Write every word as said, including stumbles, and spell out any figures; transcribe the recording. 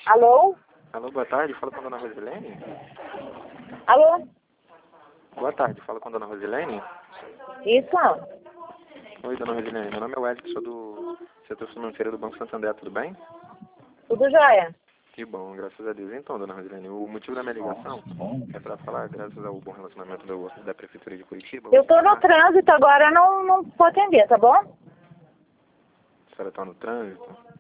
Alô? Alô, boa tarde, fala com a dona Rosilene? Alô? Boa tarde, fala com a dona Rosilene? Isso? Oi, dona Rosilene, meu nome é Wesley, sou do setor financeiro do Banco Santander, tudo bem? Tudo jóia? Que bom, graças a Deus. Então, dona Rosilene, o motivo da minha ligação é para falar, graças ao bom relacionamento do, da Prefeitura de Curitiba... Eu tô no a trânsito agora, não, não vou atender, tá bom? senhora está no trânsito?